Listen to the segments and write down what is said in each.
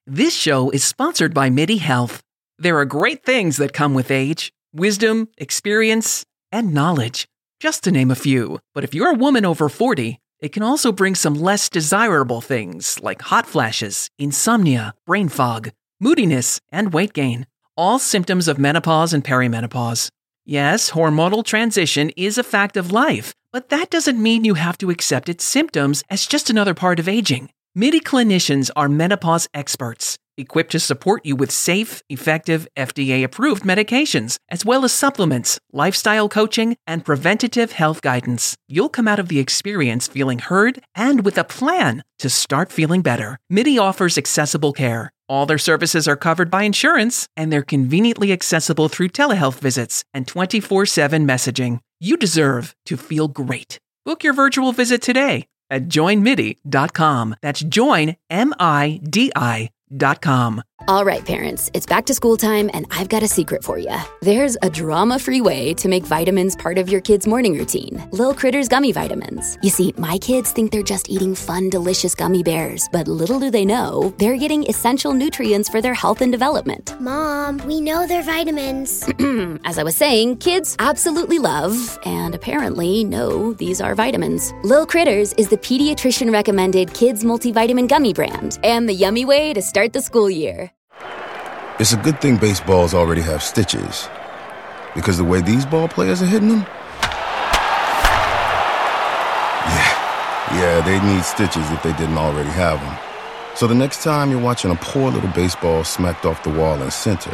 This show is sponsored by MIDI Health. There are great things that come with age: wisdom, experience, and knowledge, just to name a few. But if you're a woman over 40, it can also bring some less desirable things like hot flashes, insomnia, brain fog, moodiness, and weight gain, all symptoms of menopause and perimenopause. Yes, hormonal transition is a fact of life, but that doesn't mean you have to accept its symptoms as just another part of aging. MIDI clinicians are menopause experts, equipped to support you with safe, effective, FDA-approved medications, as well as supplements, lifestyle coaching, and preventative health guidance. You'll come out of the experience feeling heard and with a plan to start feeling better. MIDI offers accessible care. All their services are covered by insurance, and they're conveniently accessible through telehealth visits and 24/7 messaging. You deserve to feel great. Book your virtual visit today at joinmidi.com. That's joinmidi.com. All right, parents, it's back to school time, and I've got a secret for you. There's a drama-free way to make vitamins part of your kid's morning routine. Lil Critters Gummy Vitamins. You see, my kids think they're just eating fun, delicious gummy bears, but little do they know, they're getting essential nutrients for their health and development. Mom, we know they're vitamins. As I was saying, kids absolutely love, and apparently know, these are vitamins. Lil Critters is the pediatrician-recommended kids multivitamin gummy brand, and the yummy way to start the school year. It's a good thing baseballs already have stitches, because the way these ball players are hitting them, yeah, they need stitches if they didn't already have them. So the next time you're watching a poor little baseball smacked off the wall in center,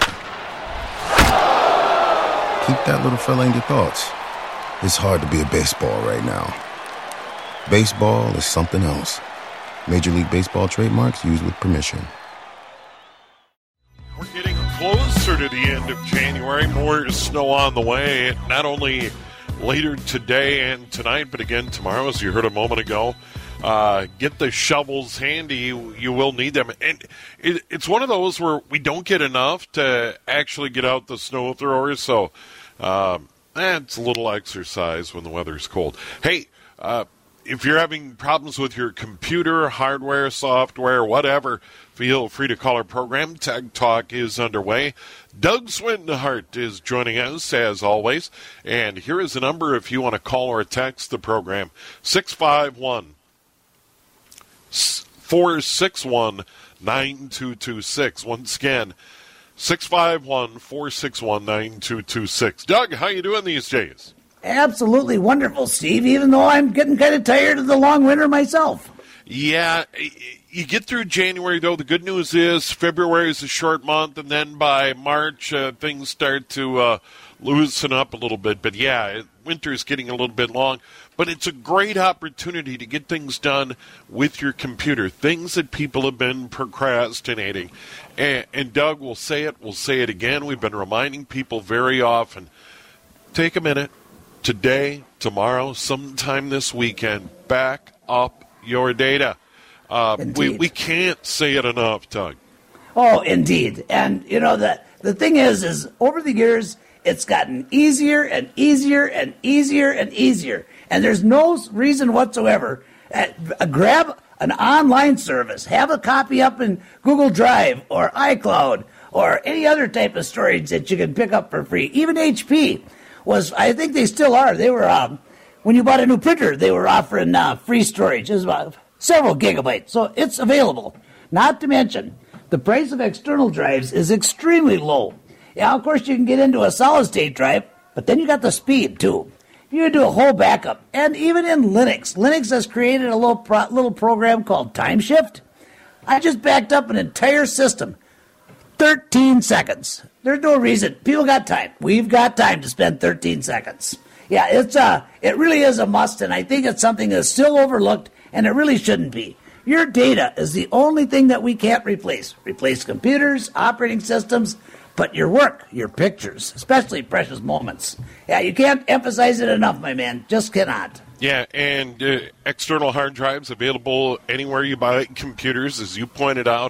keep that little fella in your thoughts. It's hard to be a baseball right now. Baseball is something else. Major League Baseball trademarks used with permission. We're getting closer to the end of January. More snow on the way, not only later today and tonight, but again tomorrow, as you heard a moment ago. Get the shovels handy. You will need them. And it's one of those where we don't get enough to actually get out the snow throwers, so it's a little exercise when the weather's cold. Hey, if you're having problems with your computer, hardware, software, whatever, feel free to call our program. Tag Talk is underway. Doug Swindenhart is joining us, as always. And here is the number if you want to call or text the program. 651-461-9226. Once again, 651-461-9226. Doug, how you doing these days? Absolutely wonderful, Steve, even though I'm getting kind of tired of the long winter myself. Yeah, you get through January, though. The good news is February is a short month, and then by March, things start to loosen up a little bit. But, yeah, winter's getting a little bit long. But it's a great opportunity to get things done with your computer, things that people have been procrastinating. And Doug will say it again. We've been reminding people very often, take a minute. Today, tomorrow, sometime this weekend, back up your data. We can't say it enough, Doug. Oh, indeed. And, you know, the thing is over the years, it's gotten easier and easier and easier and easier. And there's no reason whatsoever. Grab an online service. Have a copy up in Google Drive or iCloud or any other type of storage that you can pick up for free. Even HP I think they still are. They were, when you bought a new printer, they were offering free storage. It was about several gigabytes. So it's available. Not to mention, the price of external drives is extremely low. Yeah, of course, you can get into a solid-state drive, but then you got the speed, too. You can do a whole backup. And even in Linux has created a little program called TimeShift. I just backed up an entire system. 13 seconds. There's no reason. People got time. We've got time to spend 13 seconds. Yeah, it really is a must, and I think it's something that's still overlooked, and it really shouldn't be. Your data is the only thing that we can't replace. Replace computers, operating systems, but your work, your pictures, especially precious moments. Yeah, you can't emphasize it enough, my man. Just cannot. Yeah, and external hard drives available anywhere you buy computers, as you pointed out.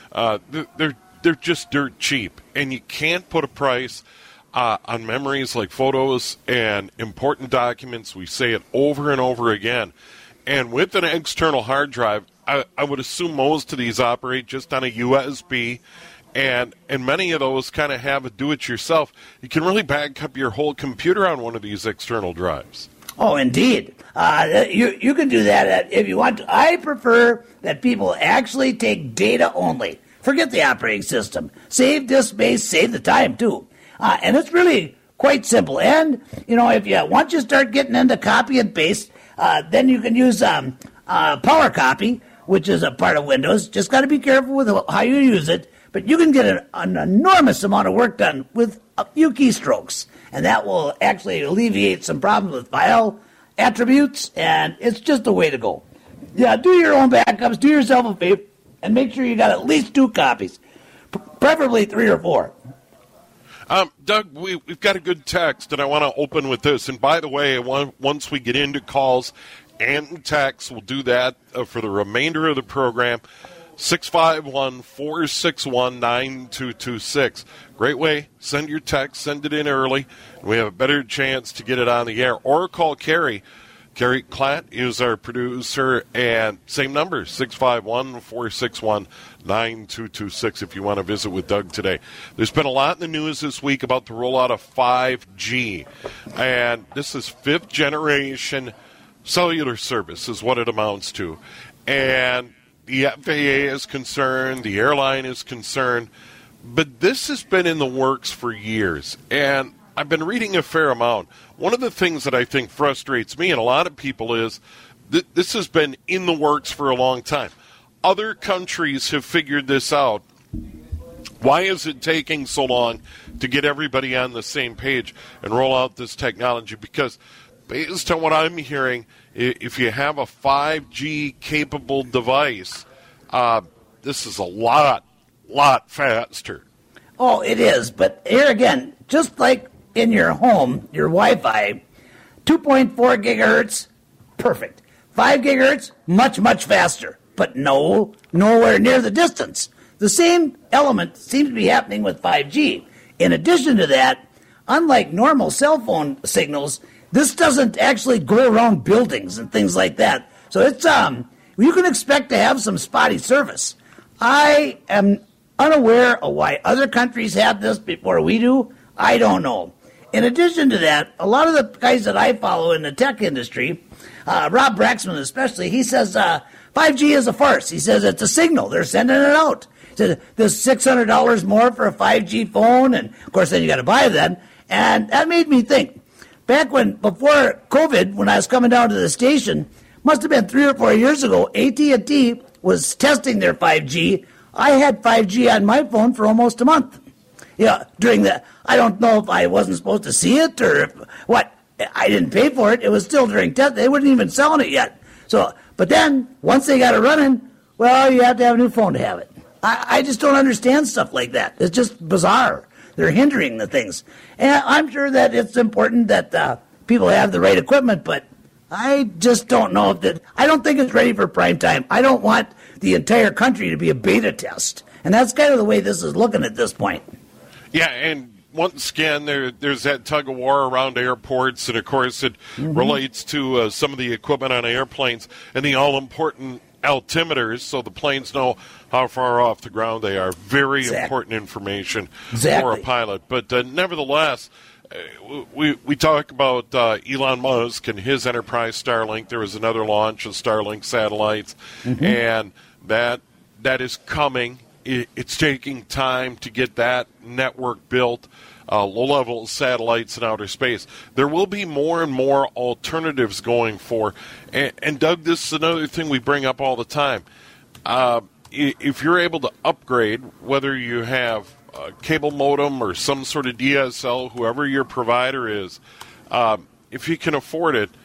They're just dirt cheap, and you can't put a price on memories like photos and important documents. We say it over and over again. And with an external hard drive, I would assume most of these operate just on a USB, and many of those kind of have a do-it-yourself. You can really back up your whole computer on one of these external drives. Oh, indeed. You can do that if you want to. I prefer that people actually take data only. Forget the operating system. Save disk space, save the time, too. And it's really quite simple. And, if you once you start getting into copy and paste, then you can use Power Copy, which is a part of Windows. Just got to be careful with how you use it. But you can get an enormous amount of work done with a few keystrokes. And that will actually alleviate some problems with file attributes. And it's just the way to go. Yeah, do your own backups. Do yourself a favor. And make sure you got at least 2 copies. Preferably 3 or 4. Doug, we've got a good text, and I want to open with this. And by the way, once we get into calls and texts, we'll do that for the remainder of the program. 651-461-9226. Great way. Send your text. Send it in early. We have a better chance to get it on the air. Or call Carrie. Carrie Klatt is our producer. And same number, 651-461-9226 if you want to visit with Doug today. There's been a lot in the news this week about the rollout of 5G. And this is 5th generation cellular service is what it amounts to. And the FAA is concerned, the airline is concerned, but this has been in the works for years, and I've been reading a fair amount. One of the things that I think frustrates me and a lot of people is that this has been in the works for a long time. Other countries have figured this out. Why is it taking so long to get everybody on the same page and roll out this technology? Because based on what I'm hearing, if you have a 5G capable device, this is a lot faster. Oh, it is. But here again, just like in your home, your Wi-Fi, 2.4 gigahertz, perfect. 5 gigahertz, much faster. But nowhere near the distance. The same element seems to be happening with 5G. In addition to that, unlike normal cell phone signals, this doesn't actually go around buildings and things like that. So it's you can expect to have some spotty service. I am unaware of why other countries have this before we do. I don't know. In addition to that, a lot of the guys that I follow in the tech industry, Rob Braxman especially, he says 5G is a farce. He says it's a signal. They're sending it out. He says there's $600 more for a 5G phone, and of course then you got to buy them. And that made me think. Back before COVID, when I was coming down to the station, must have been 3 or 4 years ago, AT&T was testing their 5G. I had 5G on my phone for almost a month. During I don't know if I wasn't supposed to see it or what. I didn't pay for it. It was still during test. They weren't even selling it yet. So, but then once they got it running, well, you have to have a new phone to have it. I just don't understand stuff like that. It's just bizarre. They're hindering the things. And I'm sure that it's important that people have the right equipment, but I just don't know I don't think it's ready for prime time. I don't want the entire country to be a beta test. And that's kind of the way this is looking at this point. Yeah, and once again, there's that tug of war around airports, and of course it relates to some of the equipment on airplanes and the all-important altimeters, so the planes know how far off the ground they are. Very important information for a pilot. But nevertheless, we talk about Elon Musk and his enterprise Starlink. There was another launch of Starlink satellites, and that is coming. It's taking time to get that network built. Low-level satellites in outer space. There will be more and more alternatives going for. And Doug, this is another thing we bring up all the time. If you're able to upgrade, whether you have a cable modem or some sort of DSL, whoever your provider is, if you can afford it,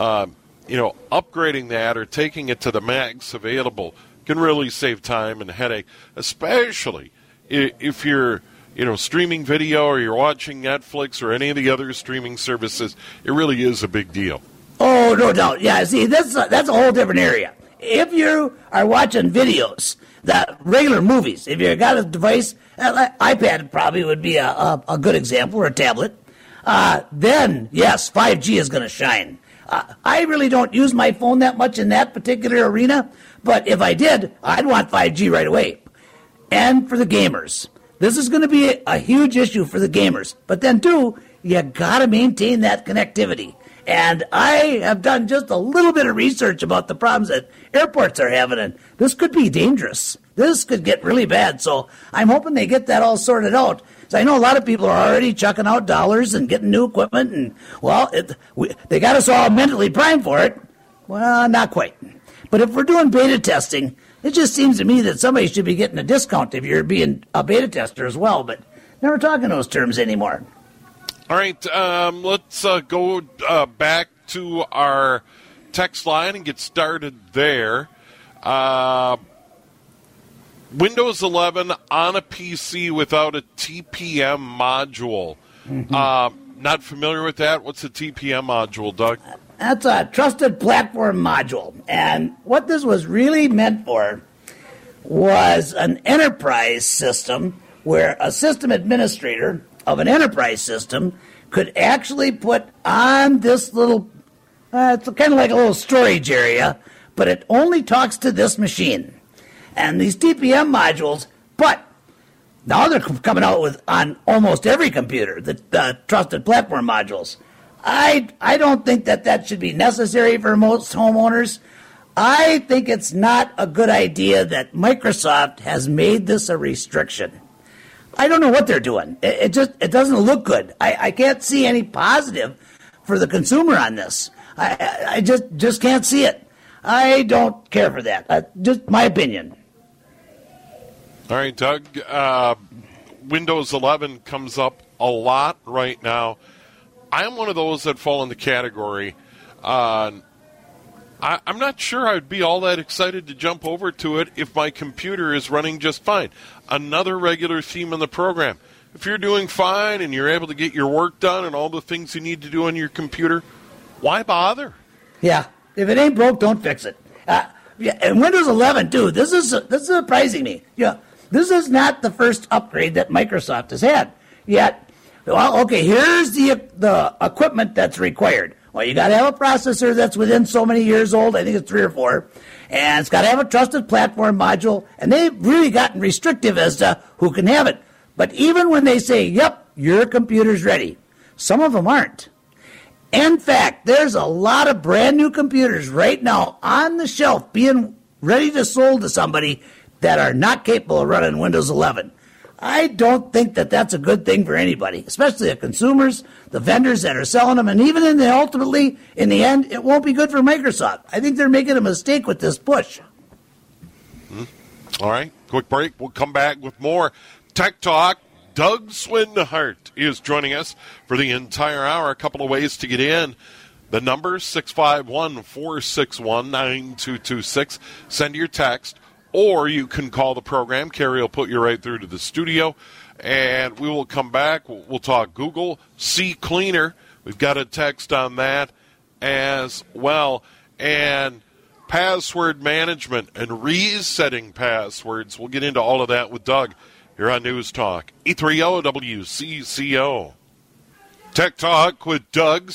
upgrading that or taking it to the max available can really save time and headache, especially if you're streaming video or you're watching Netflix or any of the other streaming services. It really is a big deal. Oh, no doubt. Yeah, see, that's a whole different area. If you are watching videos, that regular movies, if you got a device, iPad probably would be a good example, or a tablet, then, yes, 5G is going to shine. I really don't use my phone that much in that particular arena, But if I did, I'd want 5G right away. And for the gamers. This is going to be a huge issue for the gamers. But then, too, you got to maintain that connectivity. And I have done just a little bit of research about the problems that airports are having, and this could be dangerous. This could get really bad. So I'm hoping they get that all sorted out. So I know a lot of people are already chucking out dollars and getting new equipment, and, well, they got us all mentally primed for it. Well, not quite. But if we're doing beta testing, it just seems to me that somebody should be getting a discount if you're being a beta tester as well, but never talking those terms anymore. All right, let's go back to our text line and get started there. Windows 11 on a PC without a TPM module. Not familiar with that? What's a TPM module, Doug? That's a Trusted Platform Module. And what this was really meant for was an enterprise system where a system administrator of an enterprise system could actually put on this little, it's kind of like a little storage area, but it only talks to this machine. And these TPM modules, but now they're coming out with on almost every computer, the Trusted Platform Modules. I don't think that should be necessary for most homeowners. I think it's not a good idea that Microsoft has made this a restriction. I don't know what they're doing. It doesn't look good. I can't see any positive for the consumer on this. I just can't see it. I don't care for that. Just my opinion. All right, Doug. Windows 11 comes up a lot right now. I'm one of those that fall in the category. I'm not sure I'd be all that excited to jump over to it if my computer is running just fine. Another regular theme in the program. If you're doing fine and you're able to get your work done and all the things you need to do on your computer, why bother? Yeah, if it ain't broke, don't fix it. Yeah, and Windows 11 too. This is surprising me. Yeah, this is not the first upgrade that Microsoft has had yet. Well, okay, here's the equipment that's required. Well, you got to have a processor that's within so many years old. I think it's 3 or 4. And it's got to have a Trusted Platform Module. And they've really gotten restrictive as to who can have it. But even when they say, yep, your computer's ready, some of them aren't. In fact, there's a lot of brand new computers right now on the shelf being ready to sold to somebody that are not capable of running Windows 11. I don't think that that's a good thing for anybody, especially the consumers, the vendors that are selling them, and even ultimately, in the end, it won't be good for Microsoft. I think they're making a mistake with this push. All right, quick break. We'll come back with more Tech Talk. Doug Swinhart is joining us for the entire hour. A couple of ways to get in. The number 651-461-9226. Send your text. Or you can call the program. Carrie will put you right through to the studio. And we will come back. We'll talk Google CCleaner. We've got a text on that as well. And password management and resetting passwords. We'll get into all of that with Doug here on News Talk. E30WCCO. Tech Talk with Doug,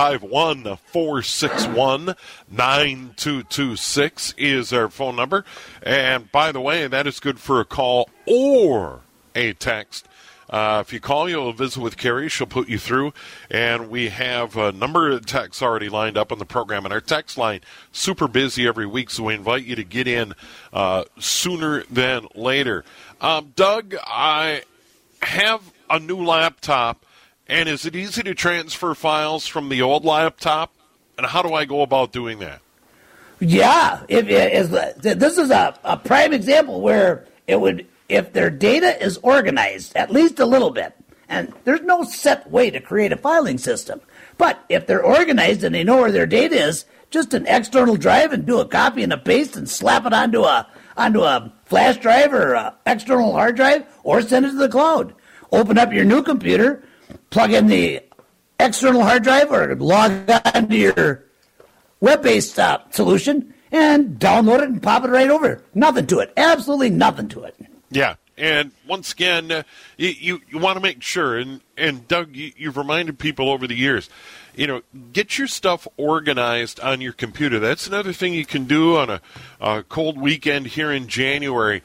651-461-9226 is our phone number. And by the way, that is good for a call or a text. If you call, you'll visit with Carrie. She'll put you through. And we have a number of texts already lined up on the program. And our text line, super busy every week, so we invite you to get in sooner than later. Doug, I have a new laptop. And is it easy to transfer files from the old laptop? And how do I go about doing that? Yeah, this is a prime example where it would, if their data is organized at least a little bit, and there's no set way to create a filing system, but if they're organized and they know where their data is, just an external drive and do a copy and a paste and slap it onto a flash drive or an external hard drive, or send it to the cloud. Open up your new computer, plug in the external hard drive or log on to your web-based solution and download it and pop it right over. Nothing to it. Absolutely nothing to it. Yeah. And once again, you want to make sure, and Doug, you've reminded people over the years, get your stuff organized on your computer. That's another thing you can do on a cold weekend here in January.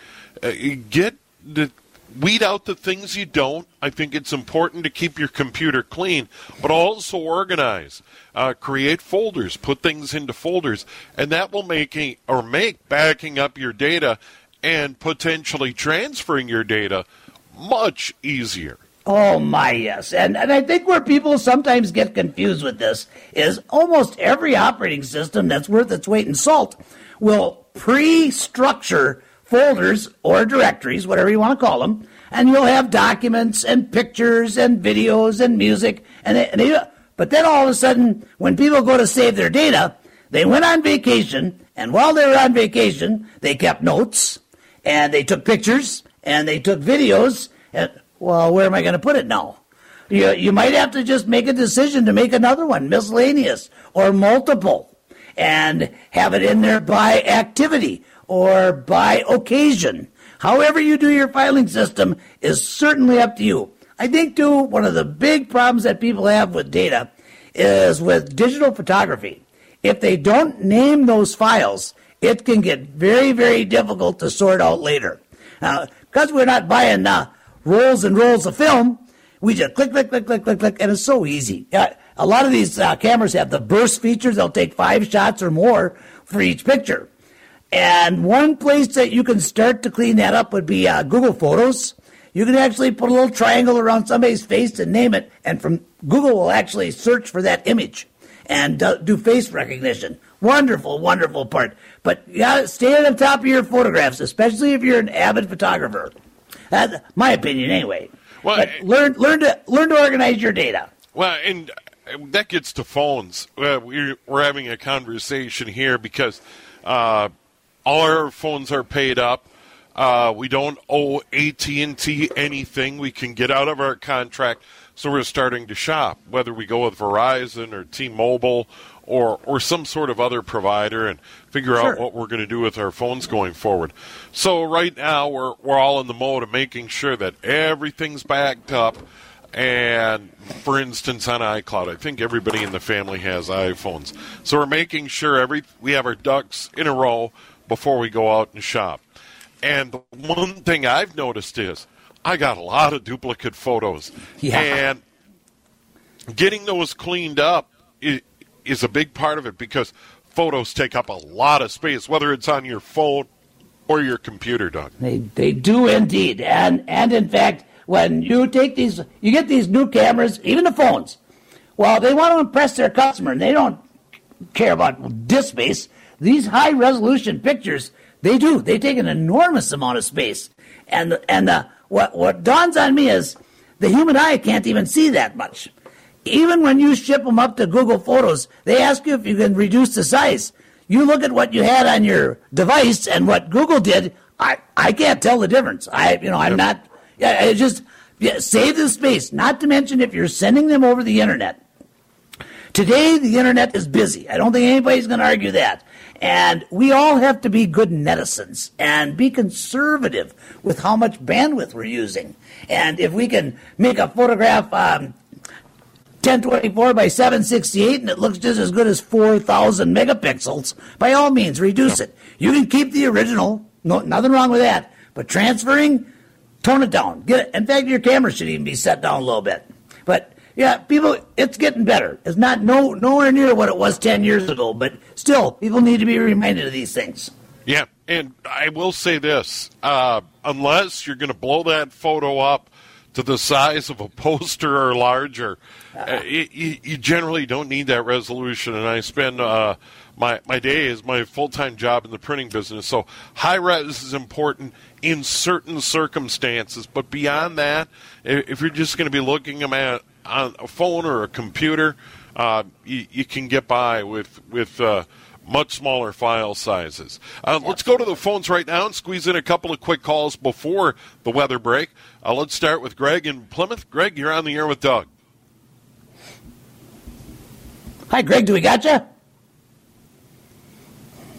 Weed out the things you don't. I think it's important to keep your computer clean, but also organize. Create folders, put things into folders, and that will make backing up your data and potentially transferring your data much easier. Oh, my, yes. And I think where people sometimes get confused with this is almost every operating system that's worth its weight in salt will pre-structure folders or directories, whatever you want to call them, and you'll have documents and pictures and videos and music. But then all of a sudden, when people go to save their data, they went on vacation, and while they were on vacation, they kept notes, and they took pictures, and they took videos, and well, where am I going to put it now? You might have to just make a decision to make another one, miscellaneous or multiple, and have it in there by activity or by occasion. However you do your filing system is certainly up to you. I think, too, one of the big problems that people have with data is with digital photography. If they don't name those files, it can get very, very difficult to sort out later. Because we're not buying rolls and rolls of film, we just click, click, click, click, click, click, and it's so easy. A lot of these cameras have the burst features. They'll take 5 shots or more for each picture. And one place that you can start to clean that up would be Google Photos. You can actually put a little triangle around somebody's face and name it, and from Google will actually search for that image and do face recognition. Wonderful, wonderful part. But you got to stay on the top of your photographs, especially if you're an avid photographer. That's my opinion, anyway. Well, but learn to organize your data. Well, and that gets to phones. We're having a conversation here because all our phones are paid up. We don't owe AT&T anything. We can get out of our contract, so we're starting to shop, whether we go with Verizon or T-Mobile or some sort of other provider, and figure out what we're going to do with our phones going forward. So right now we're all in the mode of making sure that everything's backed up. And, for instance, on iCloud, I think everybody in the family has iPhones. So we're making sure we have our ducks in a row before we go out and shop. And the one thing I've noticed is I got a lot of duplicate photos. Yeah. And getting those cleaned up is a big part of it, because photos take up a lot of space, whether it's on your phone or your computer, Doug. They do indeed. And in fact, when you take you get these new cameras, even the phones, well, they want to impress their customer, and they don't care about disk space. These high-resolution pictures, they take an enormous amount of space. And what dawns on me is the human eye can't even see that much. Even when you ship them up to Google Photos, they ask you if you can reduce the size. You look at what you had on your device and what Google did, I can't tell the difference. I'm not... Yeah, save the space. Not to mention if you're sending them over the internet. Today, the internet is busy. I don't think anybody's going to argue that. And we all have to be good netizens and be conservative with how much bandwidth we're using. And if we can make a photograph 1024 by 768 and it looks just as good as 4,000 megapixels, by all means, reduce it. You can keep the original. No, nothing wrong with that. But transferring... tone it down. In fact, your camera should even be set down a little bit. But, yeah, people, it's getting better. It's not nowhere near what it was 10 years ago, but still, people need to be reminded of these things. Yeah, and I will say this. Unless you're going to blow that photo up to the size of a poster or larger, you generally don't need that resolution. And I spend my day is my full-time job in the printing business, so high-res is important in certain circumstances. But beyond that, if you're just going to be looking at on a phone or a computer, you can get by with much smaller file sizes. Let's go to the phones right now and squeeze in a couple of quick calls before the weather break. Let's start with Greg in Plymouth. Greg, you're on the air with Doug. Hi, Greg. Do we got you?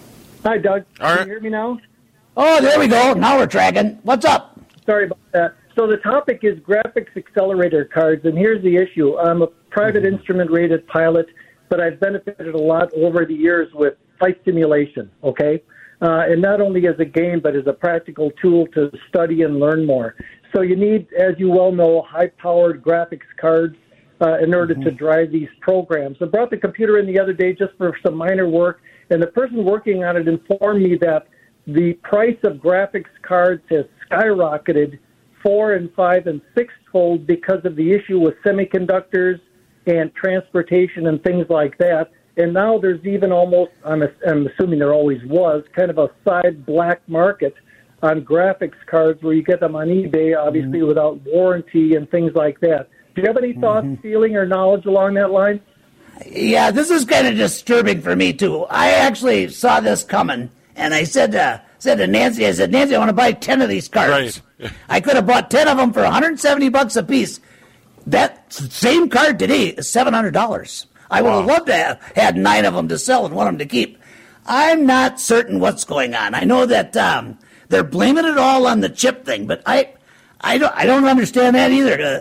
Hi, Doug. All right. Can you hear me now? Oh, there we go. Now we're tracking. What's up? Sorry about that. So the topic is graphics accelerator cards, and here's the issue. I'm a private instrument-rated pilot, but I've benefited a lot over the years with flight simulation, okay? And not only as a game, but as a practical tool to study and learn more. So you need, as you well know, high-powered graphics cards in order to drive these programs. I brought the computer in the other day just for some minor work, and the person working on it informed me that the price of graphics cards has skyrocketed 4 and 5 and 6-fold because of the issue with semiconductors and transportation and things like that. And now there's even almost, I'm assuming there always was, kind of a side black market on graphics cards where you get them on eBay, obviously without warranty and things like that. Do you have any thoughts, feeling, or knowledge along that line? Yeah, this is kind of disturbing for me, too. I actually saw this coming, and I said to Nancy, Nancy, I want to buy 10 of these cards. Right. I could have bought 10 of them for $170 a piece. That same card today is $700. I would have loved to have had 9 of them to sell and 1 of them to keep. I'm not certain what's going on. I know that they're blaming it all on the chip thing, but I don't understand that either.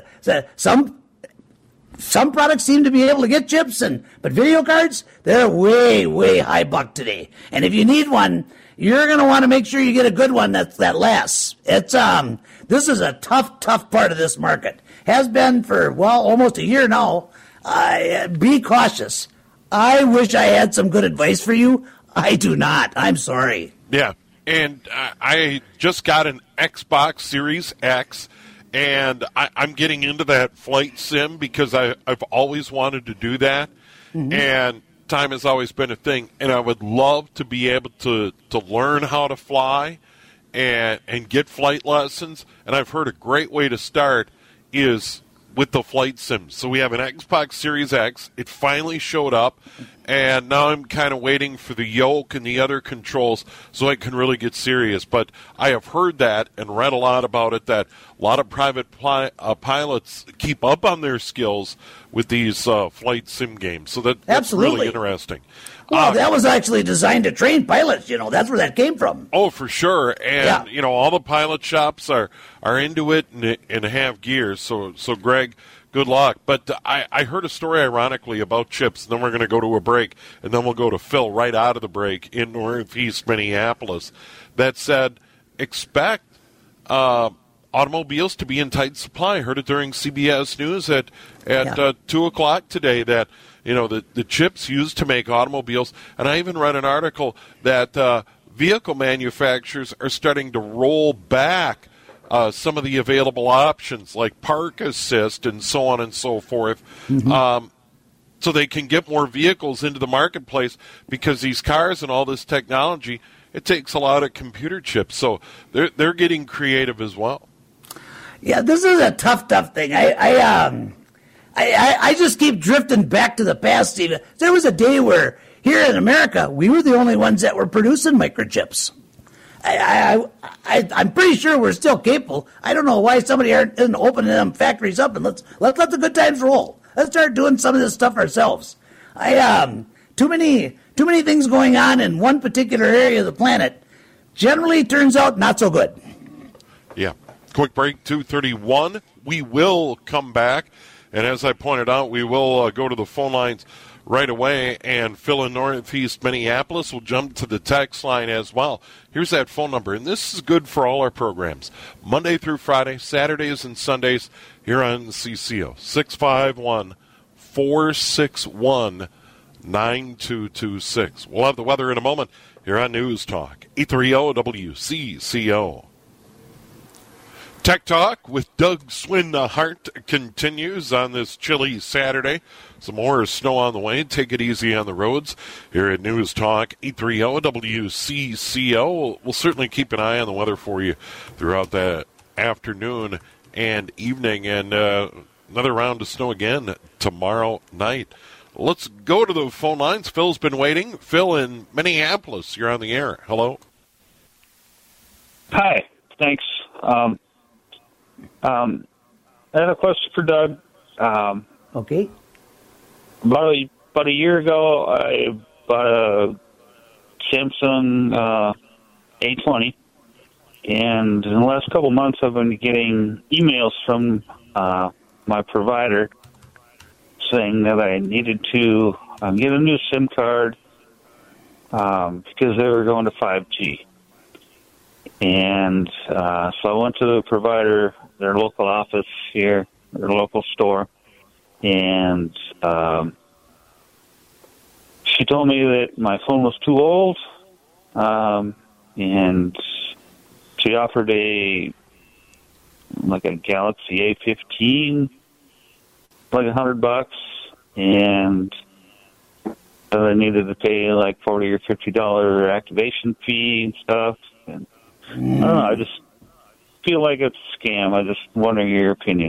Some products seem to be able to get chips, but video cards, they're way, way high buck today. And if you need one, you're going to want to make sure you get a good one that lasts. This is a tough part of this market. Has been for, almost a year now. Be cautious. I wish I had some good advice for you. I do not. I'm sorry. Yeah, and I just got an Xbox Series X, and I'm getting into that flight sim because I've always wanted to do that, and time has always been a thing, and I would love to be able to learn how to fly and get flight lessons, and I've heard a great way to start is with the flight sims. So we have an Xbox Series X. It finally showed up, and now I'm kind of waiting for the yoke and the other controls so I can really get serious. But I have heard that and read a lot about it, that a lot of private pilots keep up on their skills with these flight sim games. So that's really interesting. Well, that was actually designed to train pilots. That's where that came from. Oh, for sure. And, all the pilot shops are into it and have gears. So Greg, good luck. But I heard a story, ironically, about chips, and then we're going to go to a break, and then we'll go to Phil right out of the break in Northeast Minneapolis, that said, expect automobiles to be in tight supply. I heard it during CBS News at 2 o'clock today that the chips used to make automobiles, and I even read an article that vehicle manufacturers are starting to roll back some of the available options like park assist and so on and so forth, so they can get more vehicles into the marketplace, because these cars and all this technology, it takes a lot of computer chips. So they're getting creative as well. Yeah, this is a tough thing. I just keep drifting back to the past, Steve. There was a day where here in America, we were the only ones that were producing microchips. I'm pretty sure we're still capable. I don't know why somebody isn't opening them factories up, and let's let the good times roll. Let's start doing some of this stuff ourselves. Too many things going on in one particular area of the planet generally turns out not so good. Yeah. Quick break, 2:31. We will come back. And as I pointed out, we will go to the phone lines right away. And Phil in Northeast Minneapolis will jump to the text line as well. Here's that phone number. And this is good for all our programs. Monday through Friday, Saturdays and Sundays here on CCO. 651-461-9226. We'll have the weather in a moment here on News Talk. 830 WCCO. Tech Talk with Doug Swinhart continues on this chilly Saturday. Some more snow on the way. Take it easy on the roads here at News Talk 830 WCCO. We'll certainly keep an eye on the weather for you throughout the afternoon and evening. And another round of snow again tomorrow night. Let's go to the phone lines. Phil's been waiting. Phil in Minneapolis, you're on the air. Hello. Hi. Thanks. I have a question for Doug. Okay. About a year ago, I bought a Samsung A20, And in the last couple of months, I've been getting emails from my provider saying that I needed to get a new SIM card because they were going to 5G. And so I went to the provider, their local office here, their local store, and she told me that my phone was too old, and she offered a Galaxy A15, like $100, and I needed to pay like $40 or $50 activation fee and stuff. And I don't know, I just feel like it's a scam. I'm just wondering your opinion.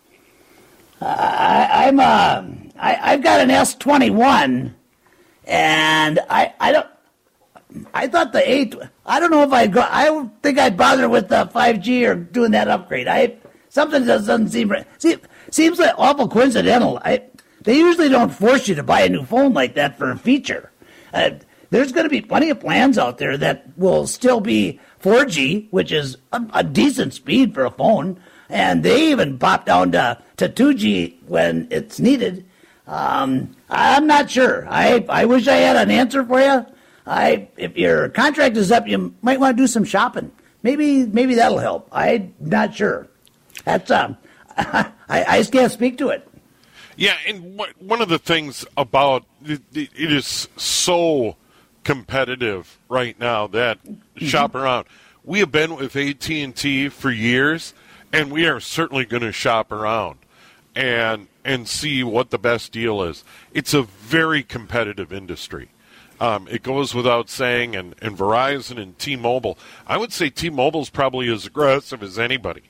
I've got an S21, and I thought the 8. I don't know if I don't think I'd bother with the 5G or doing that upgrade. Something doesn't seem right. Seems like awful coincidental. They usually don't force you to buy a new phone like that for a feature. There's going to be plenty of plans out there that will still be 4G, which is a decent speed for a phone, and they even pop down to 2G when it's needed. I'm not sure. I wish I had an answer for you. If your contract is up, you might want to do some shopping. Maybe that'll help. I'm not sure. That's I just can't speak to it. Yeah, and one of the things about it is so competitive right now that shop around. We have been with AT&T for years, and we are certainly going to shop around and see what the best deal is. It's a very competitive industry. It goes without saying, and Verizon and T-Mobile, I would say T-Mobile's probably as aggressive as anybody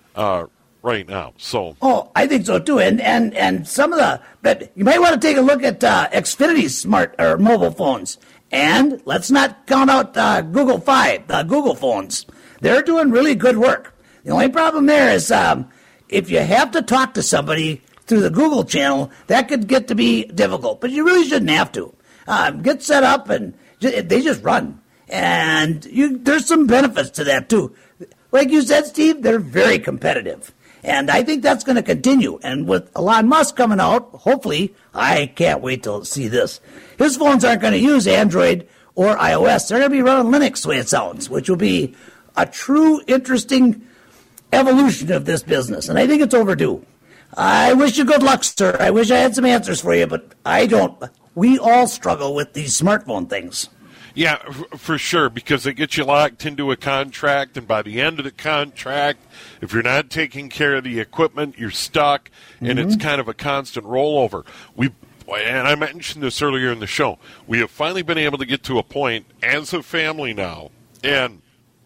right now. So, I think so too. And some of but you might want to take a look at Xfinity's smart or mobile phones. And let's not count out Google phones. They're doing really good work. The only problem there is if you have to talk to somebody through the Google channel, that could get to be difficult. But you really shouldn't have to. Get set up and they just run. And there's some benefits to that too. Like you said, Steve, they're very competitive. And I think that's going to continue. And with Elon Musk coming out, hopefully, I can't wait to see this. His phones aren't going to use Android or iOS. They're going to be running Linux the way it sounds, which will be a true interesting evolution of this business. And I think it's overdue. I wish you good luck, sir. I wish I had some answers for you, but I don't. We all struggle with these smartphone things. Yeah, for sure, because they get you locked into a contract, and by the end of the contract, if you're not taking care of the equipment, you're stuck, and it's kind of a constant rollover. And I mentioned this earlier in the show, we have finally been able to get to a point as a family now, and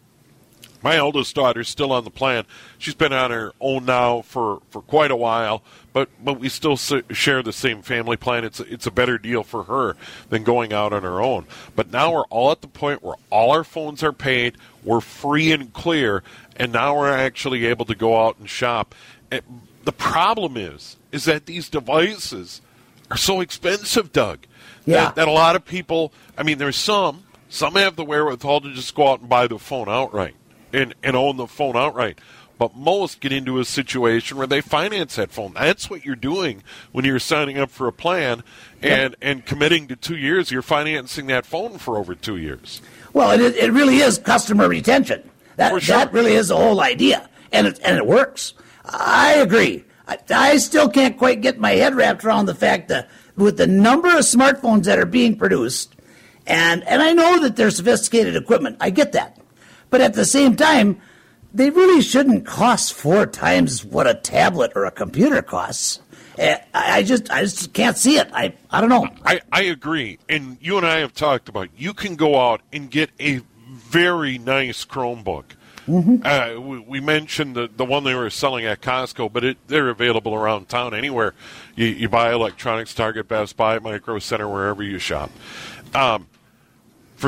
my eldest daughter's still on the plan. She's been on her own now for quite a while, but we still share the same family plan. It's a better deal for her than going out on her own. But now we're all at the point where all our phones are paid, we're free and clear, and now we're actually able to go out and shop. The problem is that these devices are so expensive, Doug, that a lot of people, I mean, there's some have the wherewithal to just go out and buy the phone outright. And own the phone outright. But most get into a situation where they finance that phone. That's what you're doing when you're signing up for a plan and committing to 2 years. You're financing that phone for over 2 years. Well, it really is customer retention. That really is the whole idea. And it works. I agree. I still can't quite get my head wrapped around the fact that with the number of smartphones that are being produced, and I know that they're sophisticated equipment. I get that. But at the same time, they really shouldn't cost 4 times what a tablet or a computer costs. I just can't see it. I don't know. I agree. And you and I have talked about you can go out and get a very nice Chromebook. We mentioned the one they were selling at Costco, but they're available around town anywhere. You buy electronics, Target, Best Buy, Micro Center, wherever you shop. For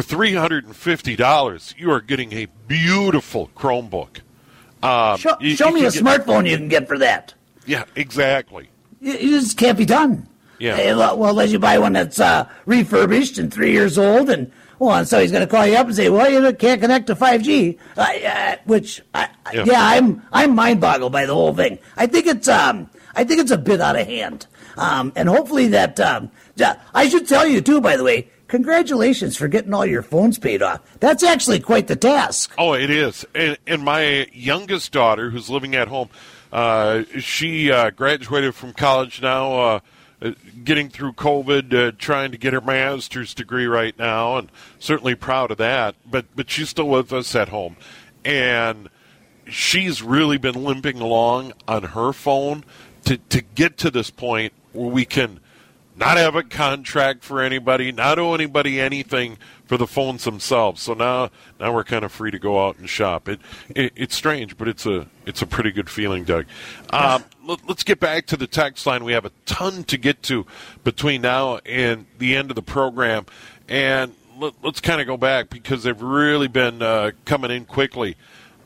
$350, you are getting a beautiful Chromebook. Show me a smartphone you can get for that. Yeah, exactly. It just can't be done. Yeah. Well, unless you buy one that's refurbished and 3 years old and Well, and so he's going to call you up and say, well, you can't connect to 5G, I'm mind-boggled by the whole thing. I think it's a bit out of hand. And hopefully that, I should tell you too, by the way, congratulations for getting all your phones paid off. That's actually quite the task. Oh, it is. And my youngest daughter, who's living at home, she graduated from college now, getting through COVID, trying to get her master's degree right now, and certainly proud of that. But she's still with us at home. And she's really been limping along on her phone to get to this point where we can not have a contract for anybody, not owe anybody anything for the phones themselves. So now we're kind of free to go out and shop. It's strange, but it's a pretty good feeling, Doug. Let's get back to the text line. We have a ton to get to between now and the end of the program, and let's kind of go back because they've really been coming in quickly.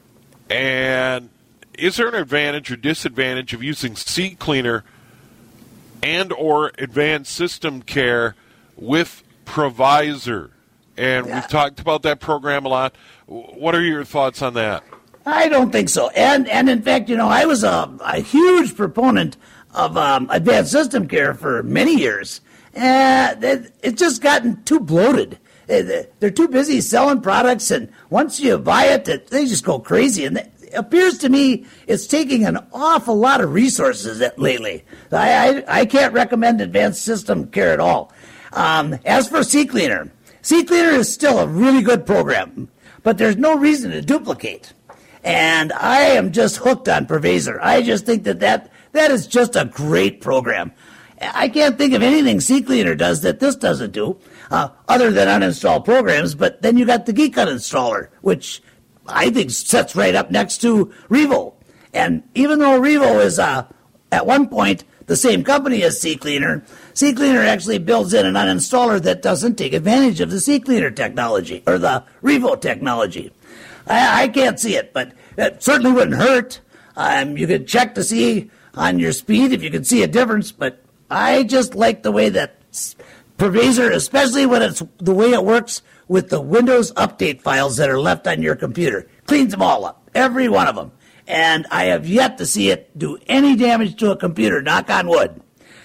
And is there an advantage or disadvantage of using CCleaner and or advanced system care with Provisor? And we've talked about that program a lot. What are your thoughts on that? I don't think so. And in fact, I was a huge proponent of advanced system care for many years. It's just gotten too bloated. They're too busy selling products, and once you buy it, they just go crazy. And it appears to me it's taking an awful lot of resources lately. I can't recommend advanced system care at all. As for CCleaner is still a really good program, but there's no reason to duplicate. And I am just hooked on Provisor. I just think that is just a great program. I can't think of anything CCleaner does that this doesn't do, other than uninstall programs. But then you got the Geek Uninstaller, which I think sets right up next to Revo. And even though Revo is at one point the same company as CCleaner actually builds in an uninstaller that doesn't take advantage of the CCleaner technology or the Revo technology. I can't see it, but it certainly wouldn't hurt. You could check to see on your speed if you could see a difference, but I just like the way that Provisor, especially when it's the way it works with the Windows update files that are left on your computer. Cleans them all up, every one of them. And I have yet to see it do any damage to a computer, knock on wood.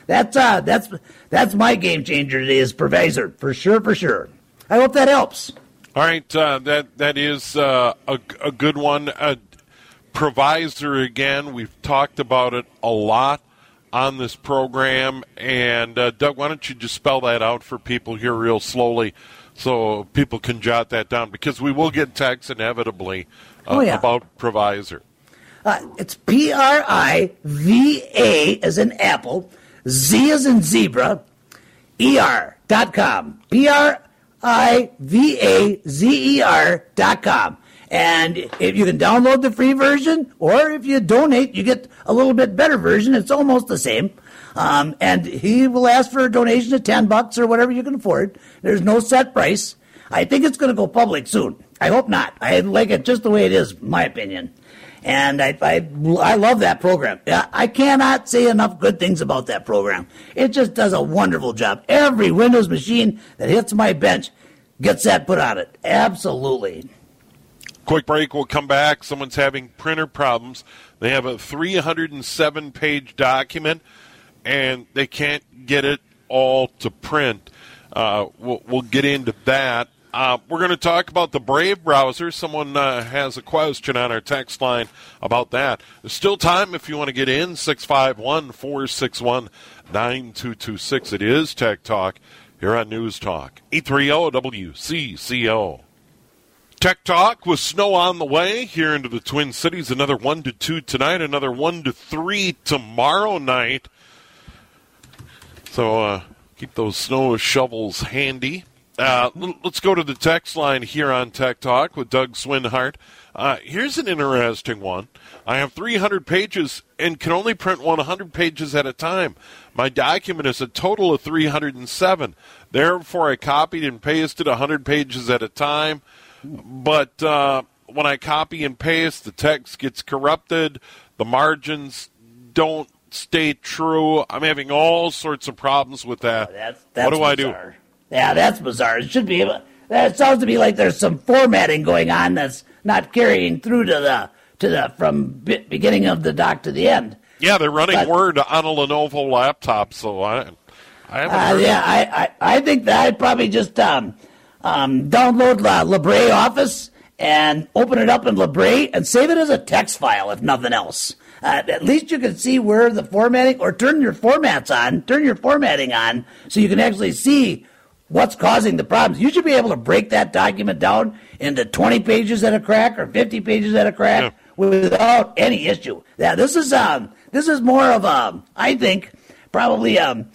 That's my game changer today is Provisor, for sure. I hope that helps. All right, that is a good one. Provisor, again, we've talked about it a lot on this program. And, Doug, why don't you just spell that out for people here real slowly so people can jot that down, because we will get texts inevitably about Provisor. It's Priva as in Apple, Z as in zebra, ER.com. Privazer.com. And if you can download the free version, or if you donate, you get a little bit better version. It's almost the same. And he will ask for a donation of $10 or whatever you can afford. There's no set price. I think it's going to go public soon. I hope not. I like it just the way it is, in my opinion. And I love that program. I cannot say enough good things about that program. It just does a wonderful job. Every Windows machine that hits my bench gets that put on it. Absolutely. Quick break. We'll come back. Someone's having printer problems. They have a 307-page document, and they can't get it all to print. We'll get into that. We're going to talk about the Brave browser. Someone has a question on our text line about that. There's still time if you want to get in, 651-461-9226. It is Tech Talk here on News Talk, 830 WCCO. Tech Talk with snow on the way here into the Twin Cities. Another 1 to 2 tonight, another 1 to 3 tomorrow night. So keep those snow shovels handy. Let's go to the text line here on Tech Talk with Doug Swinhart. Here's an interesting one. I have 300 pages and can only print 100 pages at a time. My document is a total of 307. Therefore, I copied and pasted 100 pages at a time. But when I copy and paste, the text gets corrupted. The margins don't stay true. I'm having all sorts of problems with that. That's what do bizarre. I do? Yeah, that's bizarre. It should be able. That sounds to me like there's some formatting going on that's not carrying through to the from beginning of the doc to the end. Yeah, they're running Word on a Lenovo laptop, so I haven't heard I think that I'd probably just download LibreOffice Office and open it up in Libre and save it as a text file, if nothing else. At least you can see where the formatting, or turn your formatting on, so you can actually see what's causing the problems. You should be able to break that document down into 20 pages at a crack or 50 pages at a crack without any issue. Yeah, this is more of I think, probably a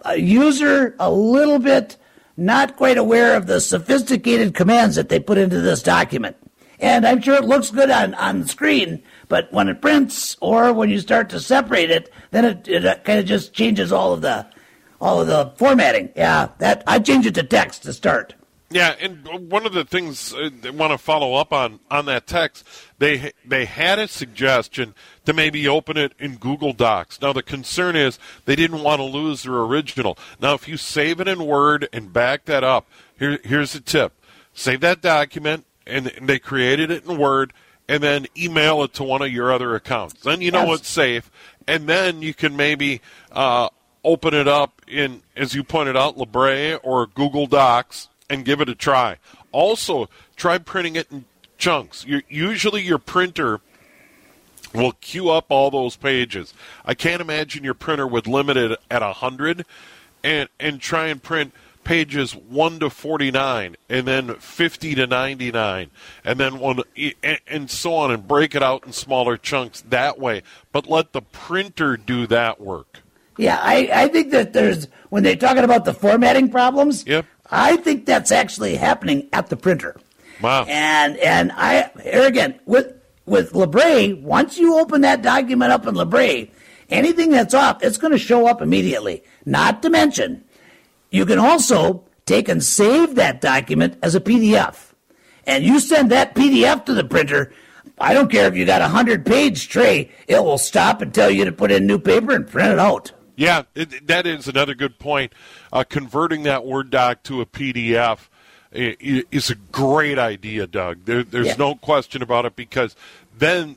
user a little bit not quite aware of the sophisticated commands that they put into this document. And I'm sure it looks good on the screen, but when it prints or when you start to separate it, then it kind of just changes all of the formatting. Yeah, that I change it to text to start. Yeah, and one of the things I want to follow up on that text, they had a suggestion to maybe open it in Google Docs. Now, the concern is they didn't want to lose their original. Now, if you save it in Word and back that up, here's a tip. Save that document, and they created it in Word, and then email it to one of your other accounts. Then you know it's safe, and then you can maybe open it up in, as you pointed out, Libre or Google Docs, and give it a try. Also, try printing it in chunks. Usually your printer will queue up all those pages. I can't imagine your printer would limit it at 100 and try and print pages 1 to 49 and then 50 to 99 and then and so on, and break it out in smaller chunks that way. But let the printer do that work. Yeah, I think that when they're talking about the formatting problems, I think that's actually happening at the printer. Wow. And here again, with Libre, once you open that document up in Libre, anything that's off, it's going to show up immediately. Not to mention, you can also take and save that document as a PDF. And you send that PDF to the printer, I don't care if you got a 100-page tray, it will stop and tell you to put in new paper and print it out. Yeah, that is another good point. Converting that Word doc to a PDF is a great idea, Doug. There's no question about it, because then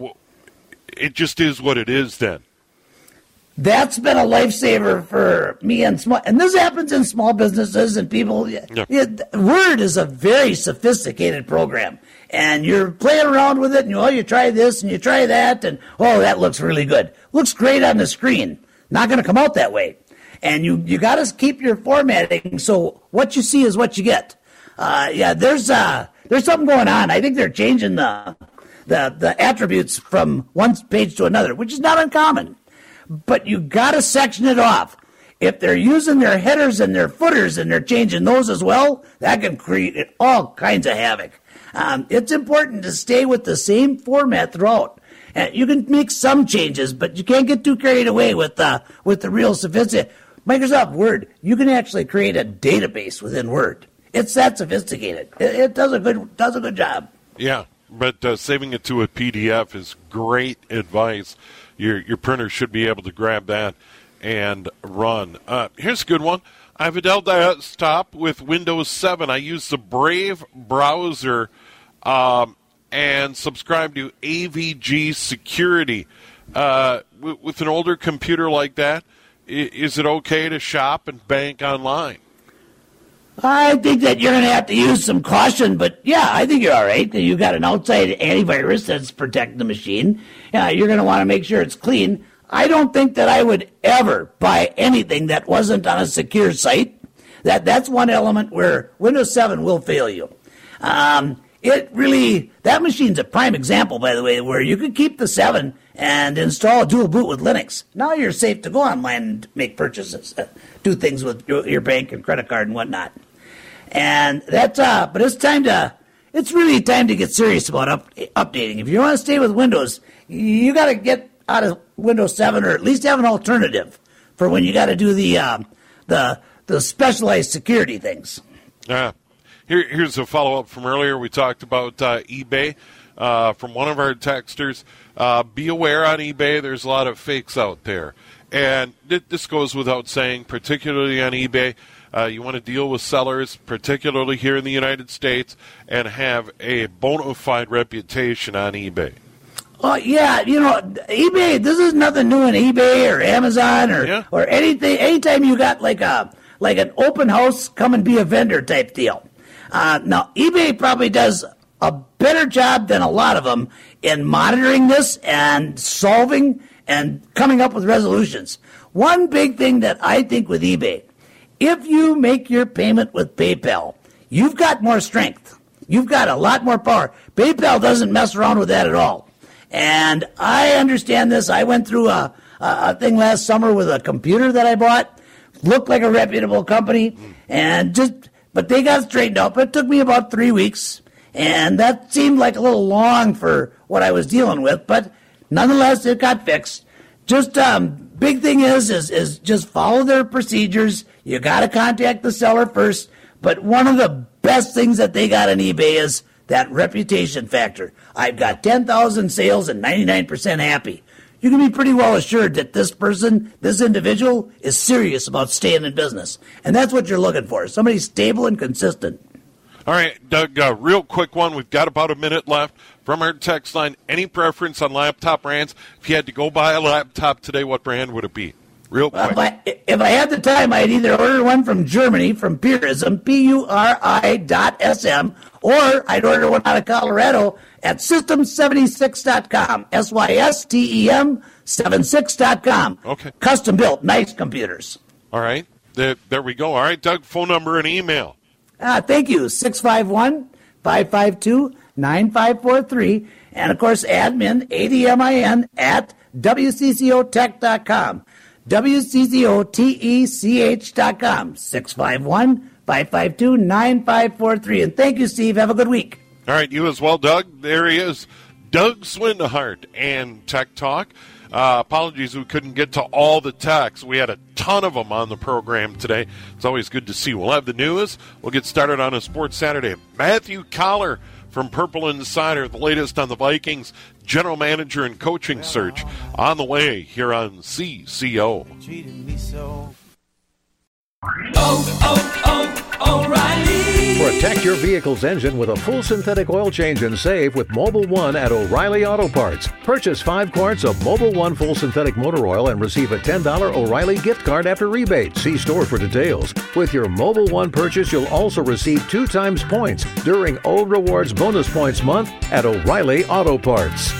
it just is what it is then. That's been a lifesaver for me and this happens in small businesses and people. Word is a very sophisticated program, and you're playing around with it, and you try this and you try that, and that looks really good. Looks great on the screen. Not going to come out that way. And you got to keep your formatting so what you see is what you get. There's something going on. I think they're changing the attributes from one page to another, which is not uncommon. But you got to section it off. If they're using their headers and their footers and they're changing those as well, that can create all kinds of havoc. It's important to stay with the same format throughout. You can make some changes, but you can't get too carried away with the real sophisticated. Microsoft Word, you can actually create a database within Word. It's that sophisticated. It does a good job. Yeah, but saving it to a PDF is great advice. Your printer should be able to grab that and run. Here's a good one. I have a Dell desktop with Windows 7. I use the Brave browser and subscribe to AVG Security. With an older computer like that, is it okay to shop and bank online? I think that you're going to have to use some caution, but I think you're all right. You got an outside antivirus that's protecting the machine. You're going to want to make sure it's clean. I don't think that I would ever buy anything that wasn't on a secure site. That's one element where Windows 7 will fail you. That machine's a prime example, by the way, where you could keep the 7 and install a dual boot with Linux. Now you're safe to go online and make purchases, do things with your bank and credit card and whatnot. And but it's really time to get serious about updating. If you want to stay with Windows, you got to get out of Windows 7, or at least have an alternative for when you got to do the specialized security things. Yeah. Here's a follow-up from earlier. We talked about eBay from one of our texters. Be aware on eBay, there's a lot of fakes out there. And this goes without saying, particularly on eBay. You want to deal with sellers, particularly here in the United States, and have a bona fide reputation on eBay. Oh, yeah, eBay, this is nothing new in eBay or Amazon or anything. Anytime you got like an open house, come and be a vendor type deal. Now, eBay probably does a better job than a lot of them in monitoring this and solving and coming up with resolutions. One big thing that I think with eBay, if you make your payment with PayPal, you've got more strength. You've got a lot more power. PayPal doesn't mess around with that at all. And I understand this. I went through a thing last summer with a computer that I bought. Looked like a reputable company. But they got straightened up. It took me about 3 weeks. And that seemed like a little long for what I was dealing with. But nonetheless, it got fixed. Just big thing is just follow their procedures. You got to contact the seller first. But one of the best things that they got on eBay is that reputation factor. I've got 10,000 sales and 99% happy. You can be pretty well assured that this person, this individual, is serious about staying in business. And that's what you're looking for, somebody stable and consistent. All right, Doug, real quick one. We've got about a minute left from our text line. Any preference on laptop brands? If you had to go buy a laptop today, what brand would it be? Real quick. If I had the time, I'd either order one from Germany, from Purism, PURI.SM, or I'd order one out of Colorado at System76.com, SYSTEM 76.com. Okay. Custom built, nice computers. All right. There we go. All right, Doug, phone number and email. Thank you, 651-552-9543. And, of course, admin, ADMIN, at WCCOtech.com. WCCOTECH.com, 651-552-9543. And thank you, Steve. Have a good week. All right, you as well, Doug. There he is, Doug Swindehart and Tech Talk. Apologies we couldn't get to all the texts. We had a ton of them on the program today. It's always good to see. We'll have the news. We'll get started on a Sports Saturday. Matthew Collar from Purple Insider, the latest on the Vikings general manager and coaching search on the way here on CCO. O'Reilly. Protect your vehicle's engine with a full synthetic oil change and save with Mobil 1 at O'Reilly Auto Parts. Purchase 5 quarts of Mobil 1 full synthetic motor oil and receive a $10 O'Reilly gift card after rebate. See store for details. With your Mobil 1 purchase, you'll also receive 2 times points during O Rewards Bonus Points Month at O'Reilly Auto Parts.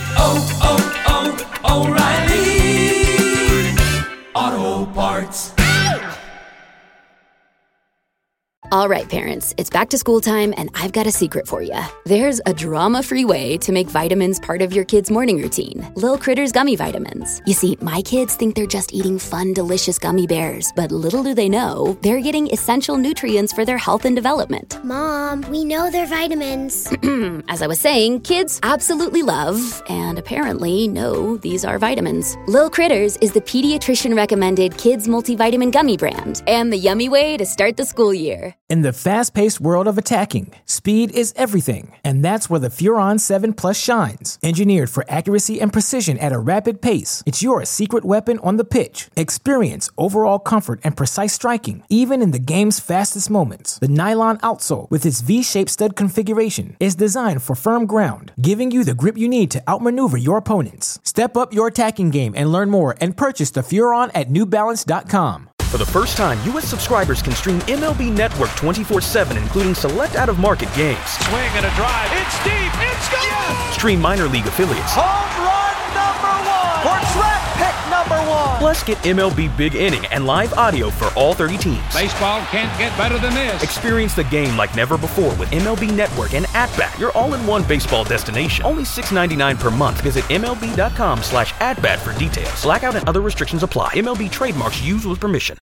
O'Reilly Auto Parts. All right, parents, it's back to school time, and I've got a secret for you. There's a drama-free way to make vitamins part of your kids' morning routine. Lil Critters Gummy Vitamins. You see, my kids think they're just eating fun, delicious gummy bears, but little do they know, they're getting essential nutrients for their health and development. Mom, we know they're vitamins. As I was saying, kids absolutely love, and apparently know, these are vitamins. Lil Critters is the pediatrician-recommended kids multivitamin gummy brand, and the yummy way to start the school year. In the fast-paced world of attacking, speed is everything, and that's where the Furon 7 Plus shines. Engineered for accuracy and precision at a rapid pace, it's your secret weapon on the pitch. Experience overall comfort and precise striking, even in the game's fastest moments. The nylon outsole, with its V-shaped stud configuration, is designed for firm ground, giving you the grip you need to outmaneuver your opponents. Step up your attacking game and learn more, and purchase the Furon at NewBalance.com. For the first time, U.S. subscribers can stream MLB Network 24/7, including select out-of-market games. Swing and a drive. It's deep. It's gone. Yes. Stream minor league affiliates. Home run #1 for draft pick #1. Plus, get MLB Big Inning and live audio for all 30 teams. Baseball can't get better than this. Experience the game like never before with MLB Network and At-Bat, your all-in-one baseball destination. Only $6.99 per month. Visit MLB.com/AtBat for details. Blackout and other restrictions apply. MLB trademarks used with permission.